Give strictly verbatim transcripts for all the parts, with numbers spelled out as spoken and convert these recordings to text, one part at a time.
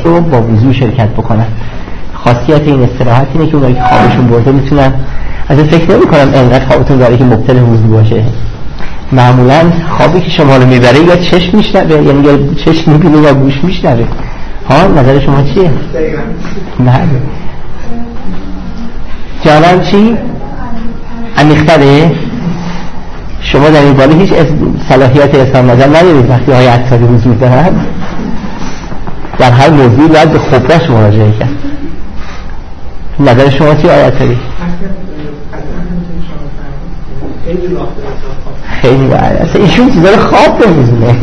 رو با وضو شرکت بکنن. خاصیت این استراحت اینه که اونایی که خوابشون برده میتونن، از فکر نمی کنم انقدر خوابتون داره که مبتل وضو باشه. معمولا خوابی که شما رو میبره یا چشم میشنوه، یعنی یا چشم میبینه یا گوش میشنوه. ها نظر شما چیه؟ نه جانم چی؟ عمیق‌تره؟ شما در این باره هیچ صلاحیت اظهار نظر ندارید وقتی های عطاری وجود دارند. در هر موضوعی باید به خبرش مراجعه کرد. نظر شما چی آیه عطاری؟ خیلی باید اصلا ایشون چیزا رو خواب نمیزونه.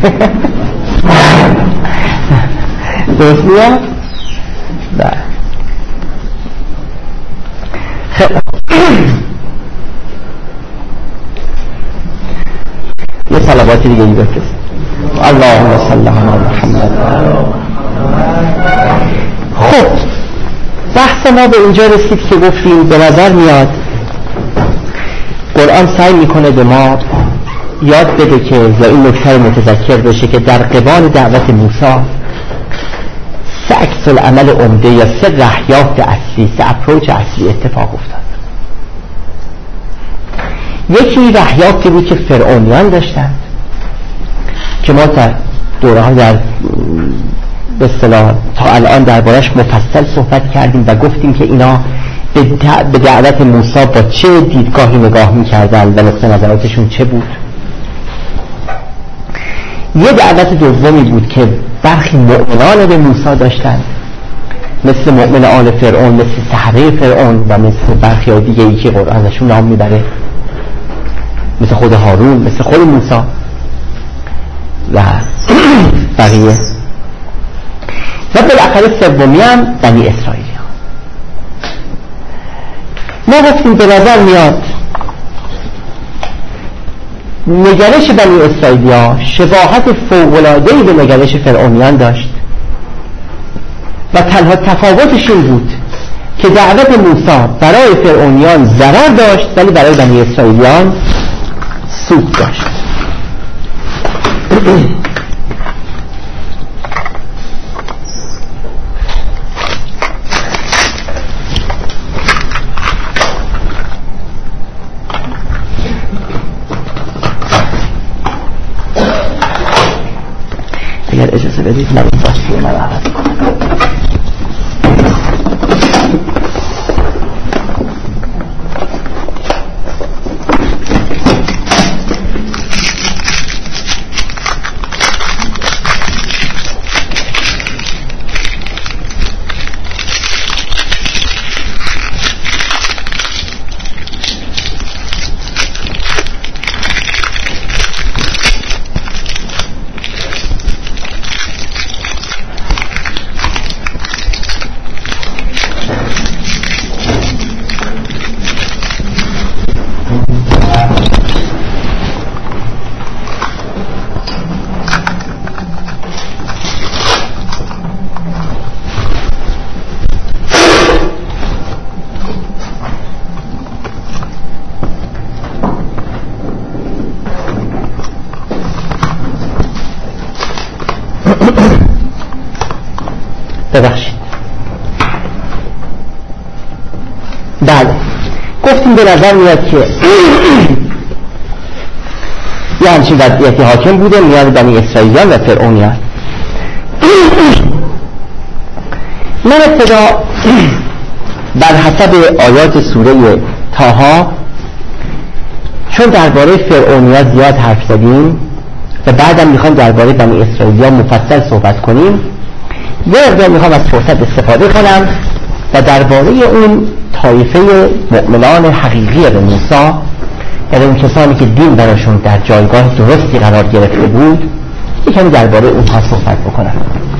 درست میاد؟ بله خیلی یه صلواتی دیگه ای بفرست. اللهم صل علی محمد. خب بحث ما به اینجا رسید که گفتیم به نظر میاد قرآن سعی میکنه به ما یاد بده که یا این نکته متذکر بشه که در قبال دعوت موسی سه عکس العمل عمده یا سه رهیافت اصلی، سه اپروچ اصلی اتفاق افتاد. یکی رهیافتی بود که فرعونیان داشتند که ما در دوره ها در به اصطلاح تا الان دربارش مفصل صحبت کردیم و گفتیم که اینا به دعوت موسی با چه دیدگاهی نگاه می‌کردند و نقطه نظراتشون چه بود. یه دعوت دومی بود که برخی مؤمنان به موسی داشتند، مثل مؤمن آل فرعون، مثل سحره فرعون و مثل برخی دیگه ای که قرآن ازشون نام میبره، مثل خود هارون، مثل خود موسی و بقیه. و بالاخره سومی هم بنی اسرائیل. ما گفتیم به نظر میاد نگرش بنی اسرائیلیا شباهت فوق‌العاده‌ای به نگرش فرعونیان داشت و تنها تفاوتش این بود که دعوت موسی برای فرعونیان ضرر داشت ولی برای بنی اسرائیلیان سود داشت. اگر اجازه بدید من این باشی من عوض کنم. ببخشید. بله گفتیم به نظر میاد که یه همچین وضعیتی حاکم بوده میان بنی اسرائیلیان و فرعونیان. من ابتدا بر حسب آیات سوره طه چون درباره فرعونیان زیاد حرف زدیم و بعدم میخوام درباره بنی اسرائیلیان مفصل صحبت کنیم، یه مقدار میخوام از فرصت استفاده کنم و درباره اون طایفه مؤمنان حقیقی به موسی، یعنی اون کسانی که دین براشون در جایگاه درستی قرار گرفته بود، یکمی درباره اونها صحبت بکنم.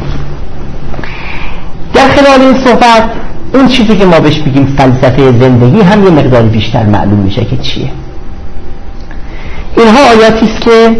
در خلال این صحبت اون چیزی که ما بهش بگیم فلسفه زندگی هم یه مقدار بیشتر معلوم میشه که چیه. اینها آیاتی است که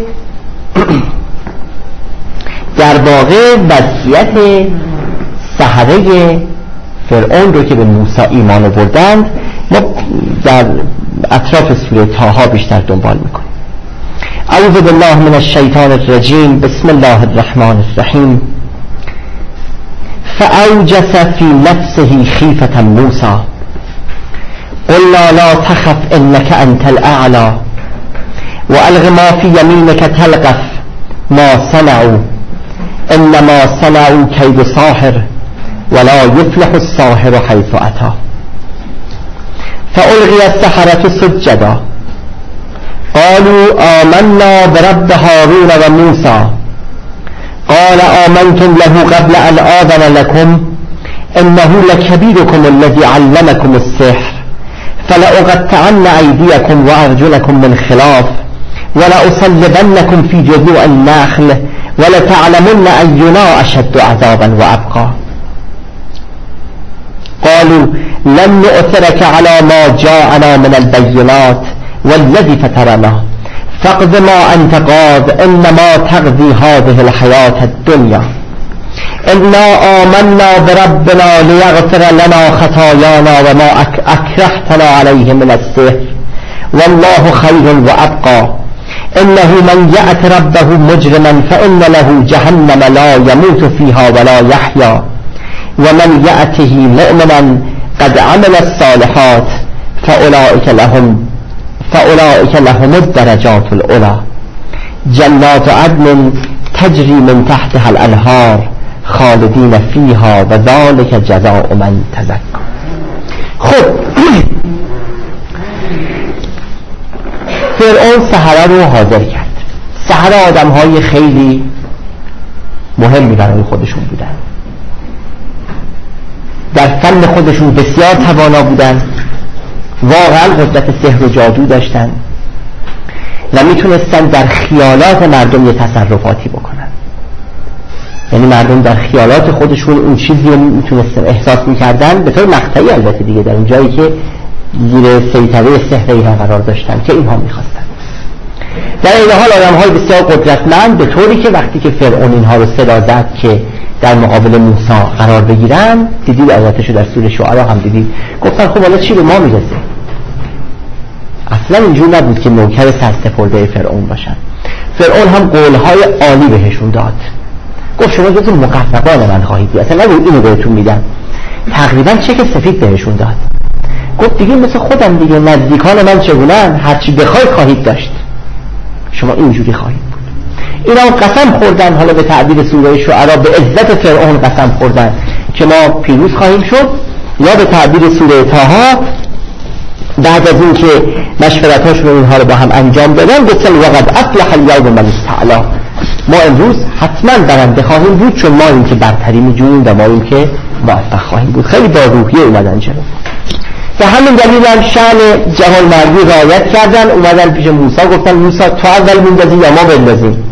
در واقع وضعیت سحره فرعون رو که به موسی ایمان آوردند ما در اطراف سوره طه بیشتر دنبال میکنیم. اعوذ بالله من الشیطان الرجیم، بسم الله الرحمن الرحیم. فأوجس في نفسه خيفة موسى قلنا لا تخف إنك أنت الأعلى وألغ ما في يمينك تلقف ما صنعوا إنما صنعوا كيد ساحر ولا يفلح الساحر حيث أتى فألغي السحرة سجدا قالوا آمنا برب هارون وموسى قال آمنتم له قبل أن آذن لكم إنه لكبيركم الذي علمكم السحر فلأقطعن أيديكم وأرجلكم من خلاف ولأصلبنكم في جذوع النخل ولتعلمن أينا أشد عذابا وأبقى قالوا لن نؤثرك على ما جاءنا من البينات والذي فطرنا فاقض ما أنت قاض إنما تقضي هذه الحياة الدنيا إنا آمنا بربنا ليغفر لنا خطايانا وما أكرهتنا عليه من السحر والله خير وأبقى إنه من يأت ربه مجرما فإن له جهنم لا يموت فيها ولا يحيا ومن يأته مؤمنا قد عمل الصالحات فأولئك لهم فأولئك لهم الدرجات الأولى جنات عدن تجري من تحتها الأنهار خالدين فيها وذلك جزاء من تزكى. خب فرعون سحره رو حاضر کرد. سحره آدم های خیلی مهمی برای خودشون بودن، در فن خودشون بسیار توانا بودن، واقعا قدرت سحر و جادو داشتن و میتونستن در خیالات مردم یه تصرفاتی بکنن. یعنی مردم در خیالات خودشون اون چیزی رو میتونستن احساس میکردن، به طور مقطعی البته دیگه، در اون جایی که زیر سیطره سحر اینها قرار داشتن که اینها میخواستن. در این حال آدم های بسیار قدرتمند، به طوری که وقتی که فرعون اینها رو صدا زد که در مقابل موسی قرار بگیرن، دیدید آیاتشو در سوره شعرا هم دیدید، گفتن خب حالا چی به ما میرسه؟ اصلا اینجور نبود که نوکر سرسپرده فرعون باشن. فرعون هم قولهای عالی بهشون داد، گفت شما جزو مقربان من خواهید بود، اصلا نبود اینو بهتون میدم. تقریبا چک سفید بهشون داد، گفت دیگه مثل خودم دیگه، نزدیکان من چگونن، هرچی بخواید خواهید داشت، شما اینجوری خواهید بود. اینا قسم خوردن، حالا به تعبیر سوره شعرا به عزت فرعون قسم خوردن که ما پیروز خواهیم شد، یا به تعبیر سوره طه بعد از این که مشورتاشون اینها رو با هم انجام دادن گفتن وقد افلح اليوم من استعلا، ما امروز حتما برنده خواهیم بود چون ما این که برتری می‌جوییم و ما این که موفق خواهیم بود. خیلی با روحیه اومدن جلو. به همین دلیل هم شأن جهان مردی رعایت کردن، اومدن پیش موسی گفتن موسی تو اول میندازی یا ما بندازیم؟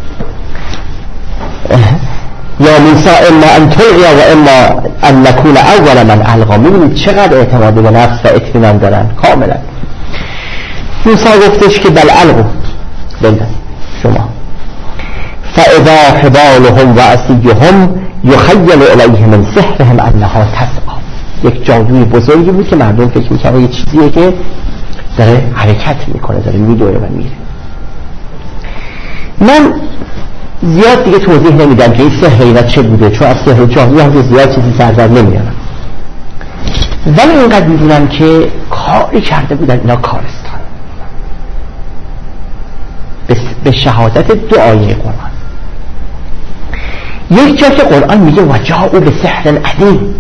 یا موسی اما ان تلقی و اما ان نکون اول من القا. میبینید چقدر اعتماد به نفس و اطمینان دارن کاملا. موسی گفتش که بل القوا، بنداز شما. فاذا حبالهم و عصیهم یخیل الیه من سحرهم انها تسعی. یک جادوی بزرگی بود که مردم فکر میکنه یه چیزیه که داره حرکت میکنه، داره میدوره و میره. من زیاد دیگه توضیح نمیدم که این سحر اینا چه بوده، چون از سحر جادو هم زیاد چیزی سردر نمیارم، ولی اینقدر میدونم که کاری کرده بودن اینا کارستان به شهادت دو آیه قرآن. یک جا که قرآن میگه و جاءوا بسحر عظیم،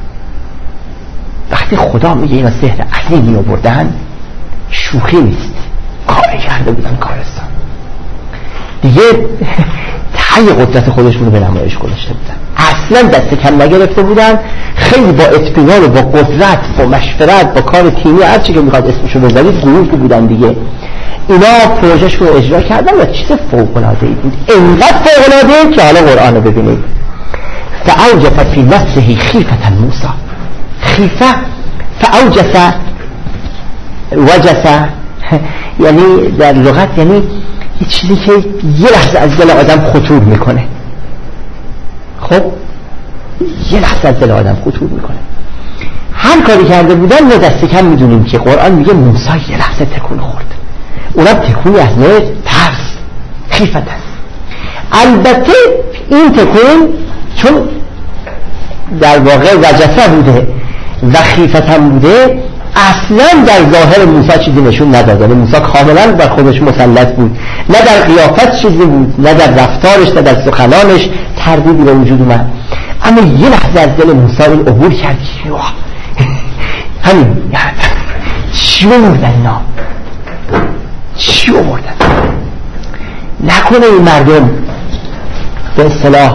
وقتی خدا میگه اینا سحر عظیمی آوردن شوخی نیست، کاری کرده بودن کارستان، دیگه تای قدرت خودشون رو به نمایش گذاشته بودن، اصلا دست کم نگرفته بودن، خیلی با اطمینان و با قدرت، با مشورت، با کار تیمی، هر چی که میخواد اسمشو بذارید گروهی بودن دیگه. اینا پروژهشون رو اجرا کردن و چیز فوق‌العاده‌ای بود، اینقدر فوق‌العاده که حالا قرآن رو ببینید. فأوجس فی نفسه خیفة موسی، خیفه فأوجس وجس یعنی در لغت یعنی یه چیزی که یه لحظه از دل آدم خطور میکنه. خب یه لحظه از دل آدم خطور میکنه. هر کاری کرده بودن ما دست کم میدونیم که قرآن میگه موسی یه لحظه تکون خورد، اونم تکونی از نوع ترس، خیفت است. البته این تکون چون در واقع وجفه بوده و خیفتن بوده، اصلا در ظاهر موسی چیزی نشون نداد. یعنی موسی کاملا بر خودش مسلط بود، نه در قیافت چیزی بود، نه در رفتارش، نه در سخنانش تردیدی به وجود اومد. اما یه لحظه از دل موسی این عبور کرد که همین چی آوردن اینا؟ چی آوردن؟ نکنه این مردم به اصطلاح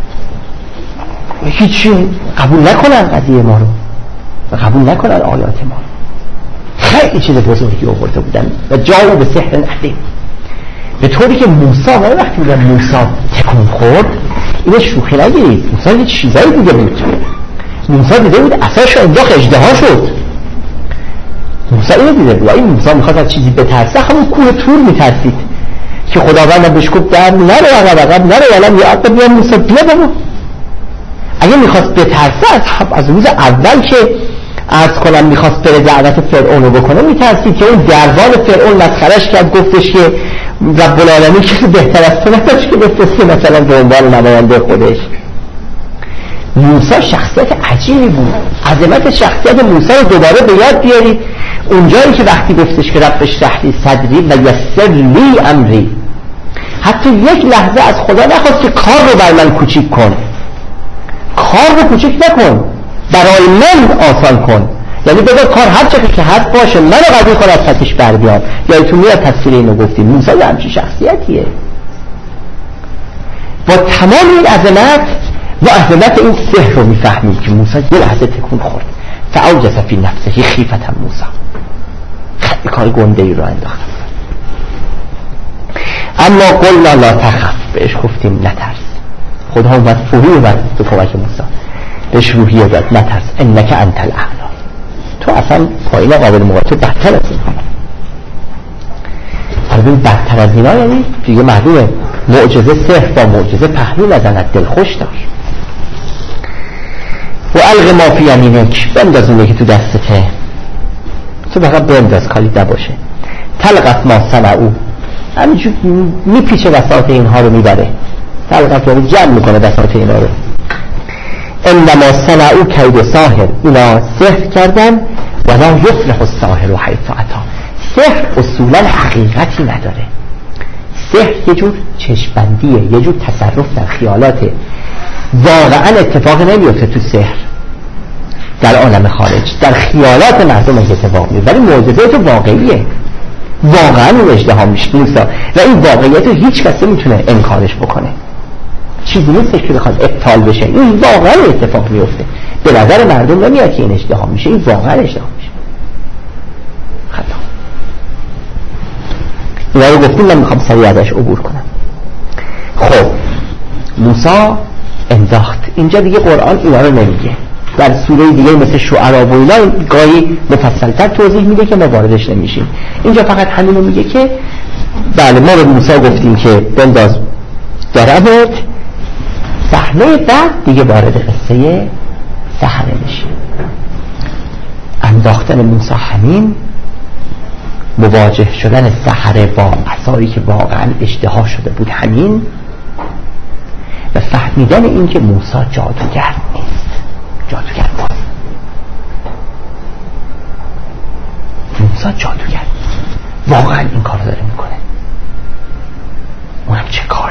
هیچی قبول نکنن قضیه ما رو و قبول نکنن آیات ما. خیلی چیز بزرگی آورده بودن و جاو به سحر عظیم، به طوری که موسی ما وقتی میگن موسی تکون خورد، اینو شوخی نگیرید، موسی یه چیزایی دیگه بود. موسی دیده بود عصاش انداخت اژدها شد. موسی اینو دیده بود. این موسی میخواد از چیزی بترسه، همون کوه طور میترسید که خداوند بهش گفت در نرو عقب عقب نرو الان یا عقب بیا موسی بیا بابا. اگه میخواست بترسه از, از روز اول که عرض کنم میخواست بره دعوت فرعون رو بکنه میترسید که اون دربان فرعون مسخرش کرد، گفتش که رب العالمین کسی بهتر از تو نداشت که بفرسته مثلا به عنوان نماینده خودش. موسی شخصیت عجیبی بود. عظمت شخصیت موسی رو دوباره به یاد بیارید اونجایی که وقتی گفتش که رب اشرح لی صدری و یسر لی امری، حتی یک لحظه از خدا نخواست که کار رو بر من کوچیک کن، کار رو کوچیک نکن، برای من آسان کن. یعنی بذار کار هر چقدر که هست باشه، منو قبول کن از فتش بر بیام. یادتون میاد تفسیر اینو گفتیم موسی همچین شخصیتیه. با تمام این عظمت و عظمت این سحر رو میفهمید که موسی یه لحظه تکون خورد. فاوجس فی نفسه خیفة موسی، خیلی کار گنده ای رو انداخت. اما قلنا لا تخف، بهش گفتیم نترس. خدا اومد فوری اومد تو کمک موسی، بهش روحیه داد نترس، انک انت الاعلی، تو اصلا پایین قابل مقایسه، تو بدتر از این. حالا بدتر از اینا یعنی دیگه معلومه معجزه سحر با معجزه پهلو نزند، دل خوش داشت. و الق ما فی یمینک، بنداز اونه که تو دستته، تو فقط بنداز کاری نباشه. تلقف ما صنعوا، همینجور میپیچه بساط اینها رو میبره. تلقف یعنی جمع میکنه بساط اینها رو. انما صنعوا کید ساحر، اینا سحر کردن ولا یفلح الساحر حیث اتی. سحر اصولا حقیقتی نداره. سحر یه جور چشم‌بندیه، یه جور تصرف در خیالاته. واقعا اتفاق نمیفته تو سحر در عالم خارج، در خیالات مردم اتفاق میفته، ولی معجزه تو واقعیه. واقعا اون اژدها میشه موسی و این واقعیت رو هیچ کسی میتونه انکارش بکنه. چیزی نیستش که بخواد ابطال بشه، این واقعا اتفاق میفته. به نظر مردم نمیاد که این اژدها میشه، این واقعا اژدها میشه. خطا. اینا رو گفتیم، من میخوام سریع ازش عبور کنم. خب موسی انداخت. اینجا دیگه قرآن اینا رو نمیگه. در سوره دیگه مثل شعرا و اینا گاهی مفصل‌تر توضیح میده که ما واردش نمیشیم. اینجا فقط همینو میگه که بله ما به موسی گفتیم که بنداز دارمت. صحنه بعد دیگه وارد قصه سحره میشیم. انداختن موسی همین، مواجه شدن سحره با عصایی که واقعا اشتها شده بود همین، و فهمیدن این که موسی جادوگر نیست، جادوگر باز. موسی جادوگر واقعا این کار داره میکنه. اونم چه کاری؟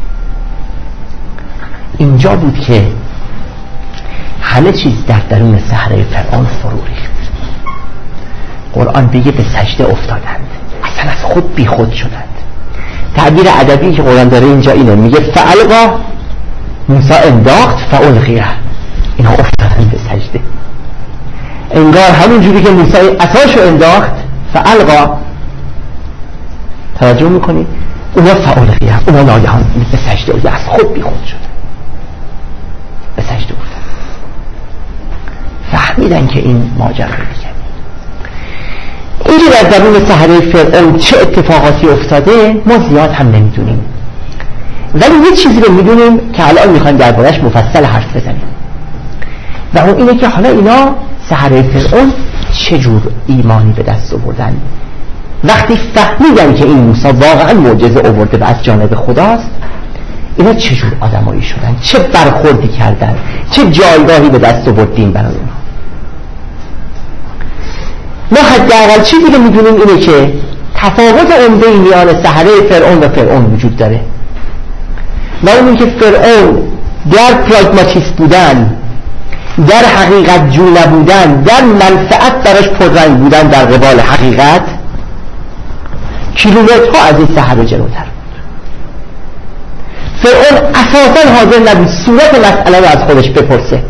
اینجا بود که همه چیز در درون صحرای فرعون فرو ریخت. قرآن بگه به سجده افتادند، اصلا از خود بی خود شدند. تعبیر ادبی که قرآن داره اینجا اینه، میگه فالقا، موسی انداخت، فالقیه، اینا افتادند به سجده. انگار همون جوری که موسی عصاشو انداخت فالقا، توجه میکنی؟ اونا فالقیه، اونا ناگهان به سجده افتادند، از خود بی خود شدند، به سجده افتادند. فهمیدن که این ماجرا دیگه اینجا در درون صحرای فرعون چه اتفاقاتی افتاده ما زیاد هم نمیدونیم، ولی یه چیزی رو میدونیم که الان میخوایم دربارش مفصل حرف بزنیم، و اون اینه که حالا اینا صحرای فرعون چه جور ایمانی به دست آوردن. وقتی فهمیدن که این موسی واقعا معجزه آورده و از جانب خداست، اینا چجور آدمایی شدن، چه برخوردی کردن، چه جایگاهی به دست آوردیم برای اونها. ما حداقل چیزی که میدونیم اینه که تفاوت عمده میان سحره فرعون و فرعون وجود داره و اون که فرعون در پراگماتیست بودن، در حقیقت جو نبودن، در منفعت براش پررنگ بودن در قبال حقیقت، کیلومترها از این سحره جلوتر بود. فرعون اساساً حاضر نبود صورت مسئله رو از خودش بپرسه.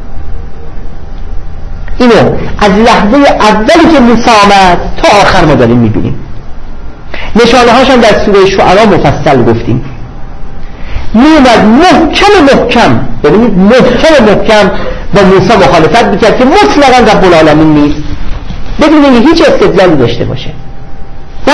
اینو از لحظه اولی که موسی آمد تا آخر ما داریم میبینیم. نشانه هاشم در سوره شعرا مفصل گفتیم. میومد محکم محکم ببینید محکم محکم با موسی مخالفت میکرد که مطلقاً رب العالمین نیست، بدون اینکه هیچ استدلالی داشته باشه. و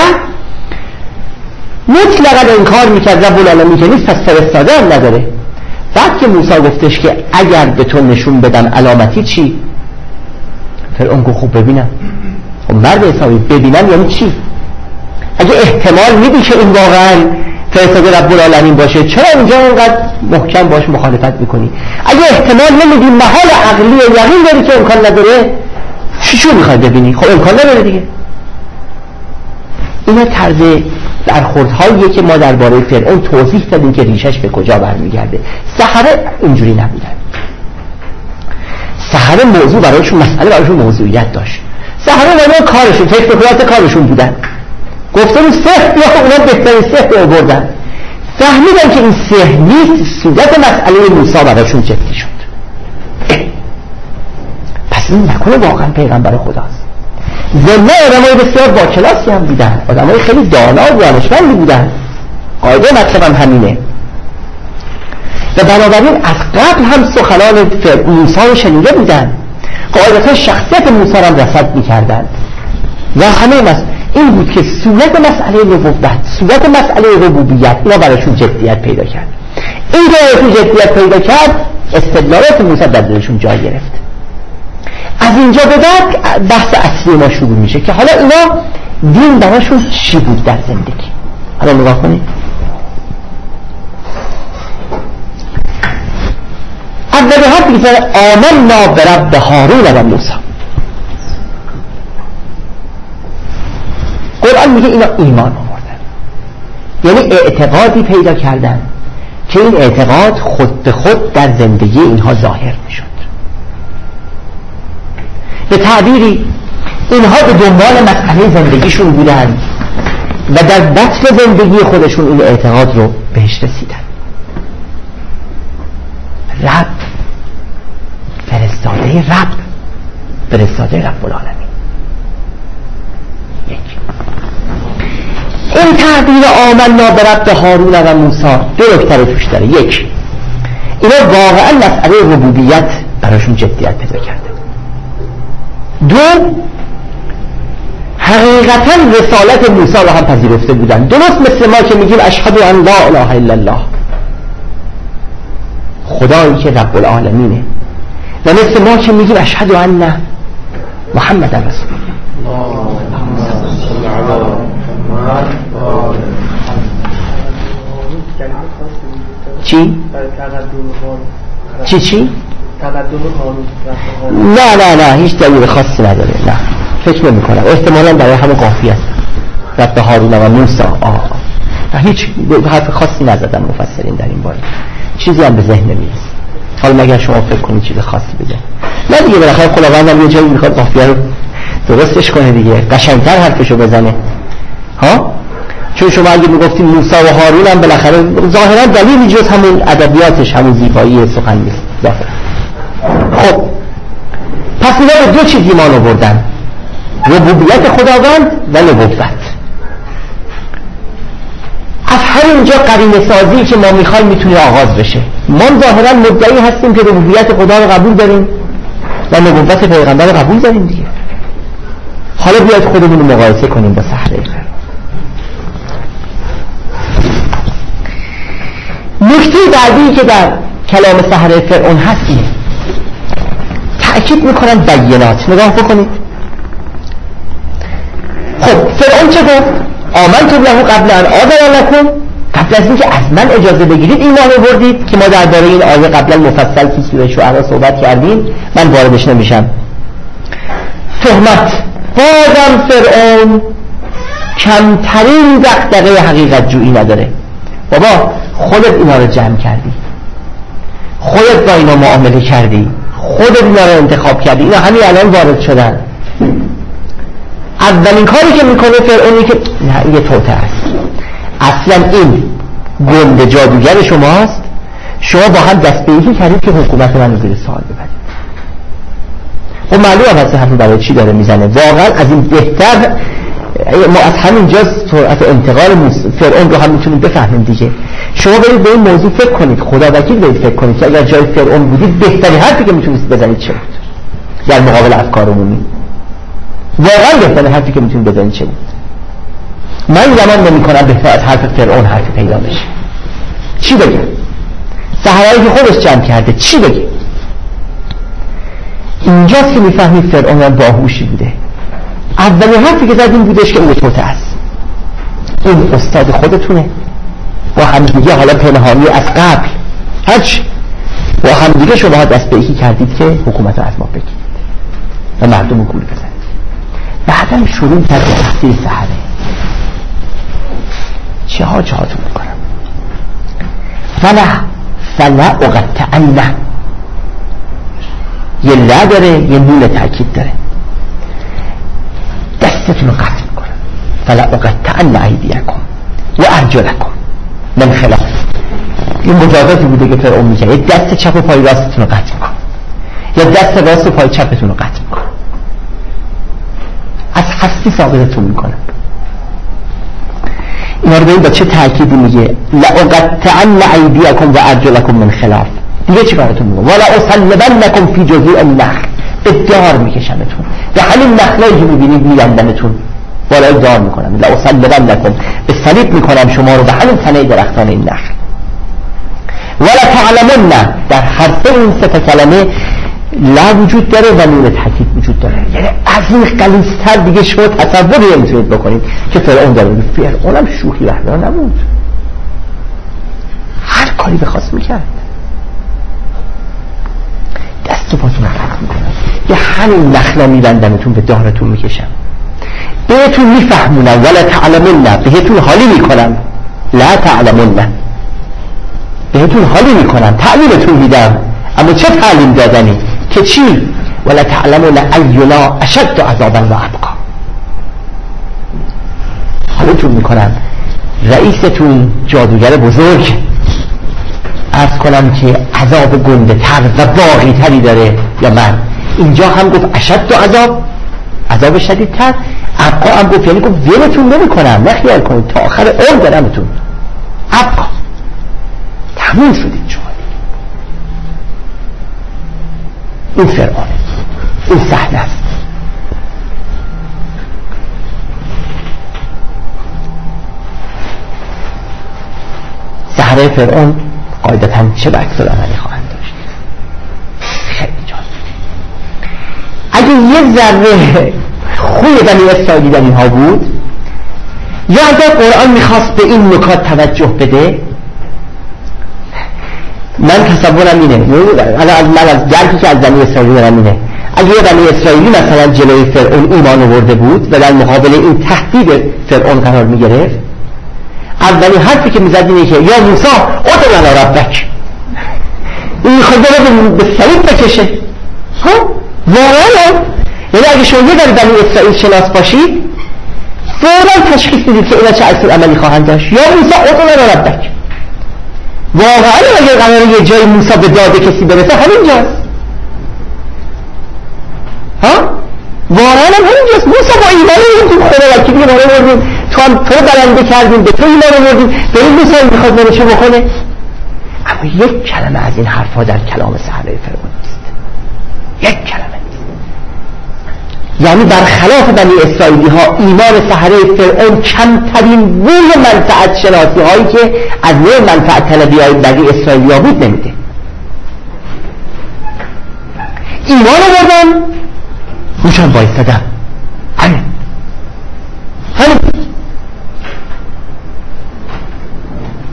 مطلقاً انکار میکرد رب العالمین که نیست، پس فرستاده هم نداره. بعد که موسی گفتش که اگر به تو نشون بدم علامتی چی؟ فرعون گفت خب ببینم. خب مرد حسابی ببینم یعنی چی؟ اگه احتمال میدی که این واقعاً فرستاده رب العالمین باشه، چرا اونجا اینقدر محکم باش مخالفت میکنی؟ اگه احتمال نمیدی، محال عقلی یقین داری که امکان نداره، چی چی میخوای ببینی؟ خب امکان نداره دیگه. اینا طرز برخوردهاییه که ما درباره فرعون توضیح دادیم که ریشش به کجا برمیگرده. سحره اینجوری نبودن. سحره موضوع برایشون، مسئله برایشون موضوعیت داشت. سحره اونا کارشون، فکر بکنات کارشون بودن. گفتن سحر یا اونا بهترین سحر رو بردن. فهمیدن که این سحر نیست، صورت مسئله موسی برایشون جدی شد. پس این نکنه واقعا پیغمبر خداست. ضمن آدمای بسیار با کلاسی هم بودن، آدمای خیلی دانا و دانشمندی بودن. قاعده مطلبم همینه. و بنابراین از قبل هم سخنان موسی رو شنیده بودن، قاعدتا شخصیت موسی رو هم رصد می‌کردند و همه مس... این بود که صورت مسئله نبوت، صورت مسئله ربوبیت اینا براشون جدیت پیدا کرد. این که براشون جدیت پیدا کرد، استدلالات موسی در دلشون جای گرفت. از اینجا به بعد بحث اصلی ما شروع میشه که حالا اینا دین براشون چی بود در زندگی. حالا نگاه کنید. اولی ها بیزن آمنا برب هارون و موسی. قرآن میگه اینا ایمان آوردن، یعنی اعتقادی پیدا کردن که این اعتقاد خود به خود در زندگی اینها ظاهر میشد. به تعبیری اینها به دنبال مسئله زندگیشون بودن و در بطن زندگی خودشون این اعتقاد رو بهش رسیدن. رب، فرستاده رب، فرستاده رب العالمین. یک این تعبیر آمنا برب هارون و موسی دو نکته توش داره. یک، اینا واقعا مسئله ربوبیت براشون جدیت پیدا کرده. دو، حقیقتا رسالت موسی رو هم پذیرفته بودن، درست مثل ما که میگیم اشهد ان لا اله الا الله، خدایی که رب العالمینه، و مثل ما که میگیم اشهد ان محمد رسول الله. چی؟ چی چی؟ نه نه نه هیچ دلیل خاصی نداره. نه فکر نمی کنم، احتمالا برای همون قافیه است. رب هارون و موسی. آه هیچ حرف خاصی نزدن مفسرین در این باره، چیزی هم به ذهن نمیرسه. حالا مگر شما فکر کنید چیز خاصی بگه؟ نه دیگه، بالاخره خداوندم یه جایی میخواد قافیه رو درستش کنه دیگه، قشنگتر حرفشو بزنه ها. چون شما اگه میگفتیم موسی و هارون هم بالاخره ظاهرا دلیلی جز همون ادبیاتش، همون زیبایی سخن نیست ظاهرا. خب پس اینا به دو چیز ایمان آوردن، ربوبیت خداوند و نبوت. از همینجا قرینه سازی که ما میخوایم میتونه آغاز بشه. ما ظاهرا مدعی هستیم که ربوبیت خدا رو قبول داریم و نبوت پیغمبر رو قبول داریم دیگه. حالا بیاید خودمون رو مقایسه کنیم با سحره فرعون. نکته بعدی که در کلام سحره فرعون هست اینه، تأکید میکنن بینات. نگاه بکنید. خب فرعون چه گفت؟ آمنتم له قبل ان آذن لکم قبل از اینکه از من اجازه بگیرید ایمان آوردید که ما درباره این آیه قبلا مفصل تو سوره شعرا صحبت کردیم، من واردش نمیشم. تهمت. بازم فرعون کمترین دغدغه حقیقت جویی نداره. بابا خودت اینا رو جمع کردی، خودت با اینا معامله کردی، خودت اینا رو انتخاب کردی، اینا همین الان وارد شدن. اولین کاری که میکنه فرعونی که نه یه توته است، اصلا این گنده جادوگر شماست، شما با هم دست به یکی کردید که حکومت من رو زیر سوال ببرید. خب معلومه واسه حرف برای چی داره میزنه. واقعا از این بهتر ما از همینجا سرعت انتقال فرعون رو هم میتونیم بفهمیم دیگه. شما برید به این موضوع فکر کنید، خدا وکیل برید فکر کنید که اگر جای فرعون بودید بهترین حرفی که میتونید بزنید چه بود در مقابل افکار عمومی. واقعا بهترین حرفی که میتونید بزنید چه بود. من زمان نمی کنم بهتر از حرف فرعون حرفی پیدا بشه. چی بگم؟ سحرایی که خودش جمع کرده چی بگه؟ اینجاست که میفهمید فرعون هم باهوشی بوده. اولین حرفی که زد این بودش که اون توته است، اون استاد خودتونه، با همدیگه حالا پنهانی از قبل هرچی با همدیگه شما دست به یکی کردید که حکومت رو از ما بگیرید و مردم رو گول بزنید. بعدم شروع کرد به تحصیل سحره. چه ها چه هاتون میکنم فلا فلا اقطعنه، یه لا داره یه نون تأکید داره، دستتون رو قطع میکنم. فلا اقطعن ایدیکم و ارجلکم من خلاف. این مجازاتی بوده که فرعون میگه یه دست چپ و پای راستتون رو قطع میکنم، یا دست راست و پای چپتون رو قطع میکنم، از هستی ثابتتون میکنم. اینا رو ببین با چه تأکیدی میگه لأقطعن ایدیکم و ارجلکم من خلاف. دیگه چی کارتون میگه ولا اصلبنکم فی جذوع النخل، به دار میکشمتون، به همین نخلایی که میبینید میبندمتون، بالای دار میکنم. لأصلبنکم، به صلیب میکنم شما رو به همین تنه درختان این نخل. ولا تعلمن، در هر سه این سه کلمه لا وجود داره و نون تحقیق وجود داره. یعنی از این غلیظتر دیگه شما تصور نمیتونید بکنید که فرعون داره. فرعونم شوخی رهبر نبود، هر کاری بخواست میکرد. دست و پاتون رو قطع میکنم، یه همین نخلا میبندمتون، به دارتون میکشم، بهتون میفهمونم. ولا تعلمون، بهتون حالی میکنم. لا تعلمون، بهتون حالی میکنم، تعلیمتون میدم. اما چه تعلیم دادنی؟ که چی؟ ولا تعلمون اینا اشد عذابا و ابقا. حالتون میکنم رئیستون جادوگر بزرگ، عرض کنم که عذاب گنده تر و باقی تری داره یا من. اینجا هم گفت اشد عذاب، عذاب شدید تر. ابقا هم گفت، یعنی گفت ولتون نمی کنم، نخیال کنید تا آخر عمر دارمتون. ابقا تموم شدید شما. این فرعونه، این صحنه است. سحره فرعون قاعدتاً چه عکس العملی خواهند داشت؟ خیلی جالب. اگه یه ذره خوی بنی اسرائیلی در اینها بود، یا اگر قرآن میخواست به این نکات توجه بده، من تصورم اینه، من از درکی که از بنی اسرائیلی دارم اینه، اگه یه بنی اسرائیلی مثلا جلوی فرعون ایمان آورده بود و در مقابل این تهدید فرعون قرار میگرفت، اولین حرفی که میزد اینه که یا موسی ادع لنا ربک، این میخواد بره به صلیب بکشه. ها واقعا، یعنی اگه شما یه در بنی اسرائیل شناس باشید، فوراً تشخیص میدید که اینا چه عکس عملی خواهند داشت. یا موسی ادع لنا ربک، واقعا اگر قراره یه جای موسی به داده کسی برسه همینجاست. ها واقعا هم همینجاست. موسی با ایمان این خدا وکیلی ما رو بردیم، تو هم تو برنده کردیم، به تو ایمان رو بردیم، به این موسی میخواد بره چه بکنه؟ اما یک کلمه از این حرفا در کلام سحره فرعون نیست، یک کلمه نیست. یعنی برخلاف بنی اسرائیلی ها، ایمان سحره فرعون کمترین بوی منفعت شناسی هایی که از نوع منفعت طلبی های بنی اسرائیلی ها بود نمیده. ایمان رو بردن، روشن بایستدم، همین همین.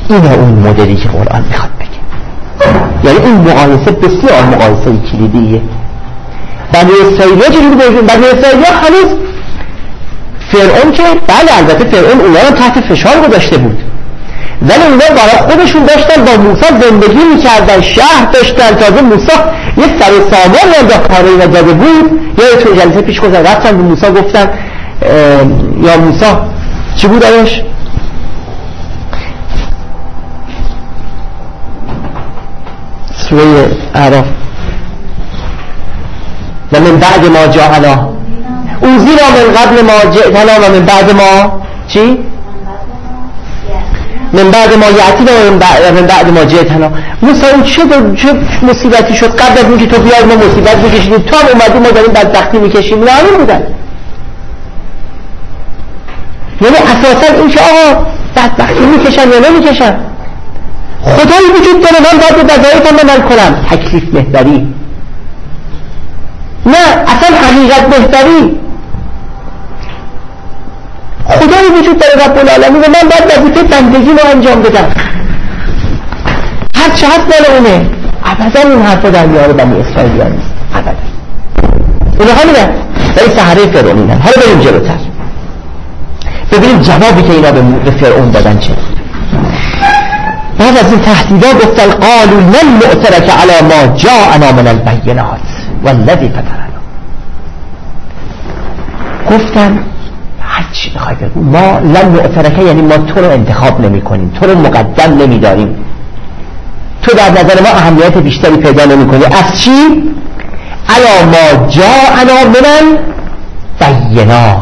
اینه اون مدلی که قرآن میخواد بگه. یعنی این مقایسه بسیار مقایسه کلیدیه. بنی اسرائیل ها چجوری باشون؟ بنی اسرائیل ها هنوز فرعون که بله البته فرعون اونا رو تحت فشار گذاشته بود، ولی اونا برای خودشون داشتن با موسی زندگی میکردن، شهر داشتن. تازه موسی یه سر سامان هم دا کاری و داده بود. یه تو جلسه پیش گذاشتن رفتن به موسی گفتن یا موسی چی بود آرش؟ سوره اعراف و من بعد ما جاءنا اوزینا من قبل ما جئتنا و من بعد ما چی؟ من بعد ما یعتینا و من بعد ما جئتنا. موسی اون چه چه مصیبتی شد قبل از اینکه تو بیای ما مصیبت میکشیدیم، تو هم اومدی ما داریم بدبختی میکشیم. نه همین بودن. یعنی اساسا این که آقا بدبختی میکشن یا نمیکشن، خدایی وجود داره من باید به وظایفم عمل کنم، تکلیف محوری نه اصلا حقیقت محوری. خدایی وجود داره رب العالمین و من باید وظیفه بندگی رو انجام بدم، هر چه هست مال اونه. ابدا این حرفا در میاره بنی اسرائیل ها نیست ابدا. اونه همینه ولی سحره فرعونینن. حالا بریم جلوتر ببینیم جوابی که اینا به فرعون دادن چه. بعد از این تهدیدا گفتن قالوا لن نؤثرك على ما جاءنا من البینات والذی فطرنا. گفتن هر چی بخوای بگو، ما لن نؤثرك یعنی ما تو رو انتخاب نمی کنیم، تو رو مقدم نمی داریم، تو در نظر ما اهمیت بیشتری پیدا نمی کنی. از چی؟ علی ما جاءنا من البینات.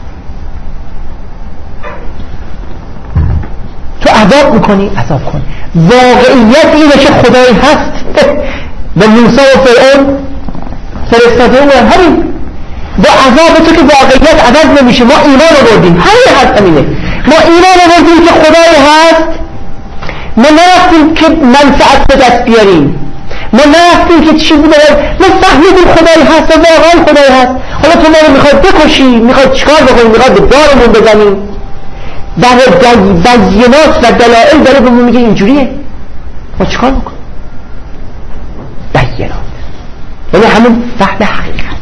تو عذاب میکنی عذاب کن. واقعیت اینه که خدایی هست به موسی و فرعون فرستاده اون همین با عذاب تو که واقعیت عذاب نمیشه. ما ایمان آوردیم، همین هست همینه، ما ایمان آوردیم که خدایی هست. ما نرفتیم که منفعت به دست بیاریم، ما نرفتیم که چیزی برای ما فهمیدیم خدایی هست و واقعا خدایی هست. حالا تو ما رو میخواد بکشی، میخواد چیکار بکنی، میخواد به دارمون بزنیم، در بینات و دلائل داره به ما میگه اینجوریه، ما چیکار بکنیم؟ بینات یعنی همون فهم حقیقت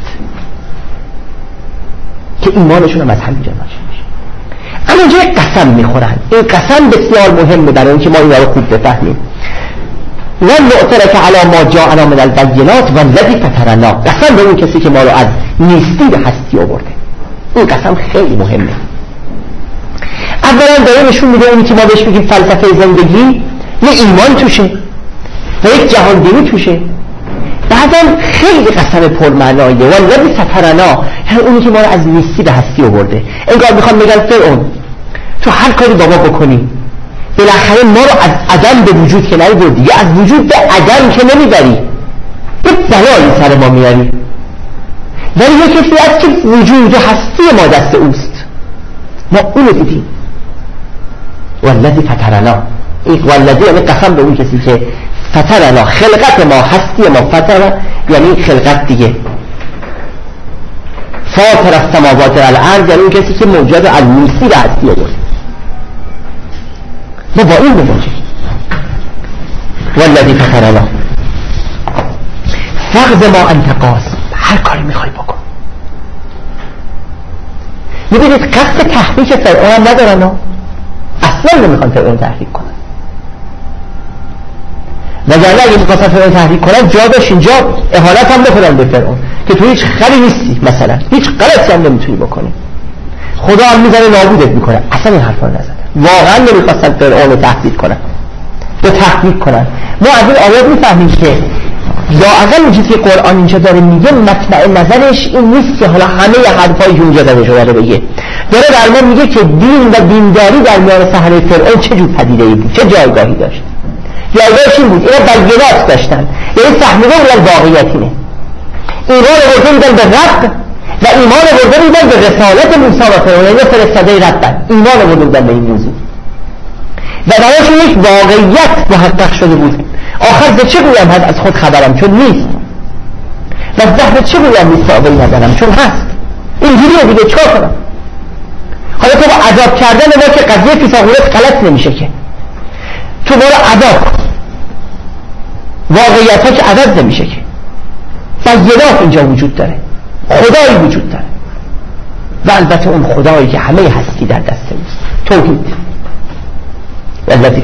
که ایمانشون هم از همینجا ناشی میشه. اما اینجا یک قسم میخورن. این قسم بسیار مهمه برای اینکه ما اینا رو خوب بفهمیم. لن نؤثرك على ما جاءنا من البینات والذی فطرنا. قسم به اون کسی که ما رو از نیستی به هستی آورده. این قسم خیلی مهمه. اولا داره نشون میده اونی که ما بهش میگیم فلسفه زندگی یه ایمان توشه و یک جهانبینی توشه. بعدم خیلی قسم پرمعنایه والذی فطرنا، یعنی اونی که ما رو از نیستی به هستی آورده. انگار میخوام بگم فرعون تو هر کاری با ما بکنی بالاخره ما رو از عدم به وجود که نمیبردی، یا از وجود به عدم که نمیبری، یه بلایی سر ما میاری. ولی یه کسی هست که وجود و هستی ما دست اوست، ما اونو دیدیم. والذی فطرنا، این والذی یعنی قسم به اون کسی که فطرنا، خلقت ما، هستی ما. فطر یعنی خلقت دیگه. فاطر السماوات والارض یعنی اون کسی که موجود از نیستی به هستی آورد. ما با این بمونیم. والذی فطرنا فقد ما انت قاسم، هر کاری میخوای بکن. میبینید قصد تحریک فرعون هم ندارن، اصلا نمیخوان فرعون تحریک کنن. وگرنه اگه میخواستن فرعون تحریک کنن جا داشت اینجا اهانت هم بکنن به فرعون که تو هیچ خری نیستی، مثلا هیچ غلطی هم نمیتونی بکنی، خدا هم میزنه نابودت میکنه. اصلا این حرفا رو نزدن. واقعا نمیخواستن فرعون رو تهدید کنن یا تحریک کنن. ما از این آیات میفهمیم که لااقل اون چیزی که قرآن اینجا داره میگه مطمع نظرش این نیست که حالا همه حرفایی که اونجا داره شده بگه. داره در ما میگه که دین و دینداری در میان صحنه فرعون چه جور پدیده‌ای بود، چه جایگاهی داشت. جایگاهش این بود اینا بینات داشتن، یعنی فهمیده بودن واقعیت اینه. ایمان آورده بودن به رب و ایمان آورده بودن به رسالت موسی و فرعون، یعنی فرستاده ربن. ایمان آورده بودن به این موضوع و برایشون یک واقعیت محقق شده بود. آخر به چه گویم هست از خود خبرم چون نیست، و زهر چه گویم نیست آبایی ندارم چون هست. اینجوریه دیگه، چکار کنم؟ حالا تو با عذاب کردن ما که قضیه فیثاغورت غلط نمیشه که تو برو ادا کن. واقعیت ها که عوض نمیشه که. بیانات اینجا وجود داره، خدایی وجود داره و البته اون خدایی که همه هستی در دست اوست. توحید.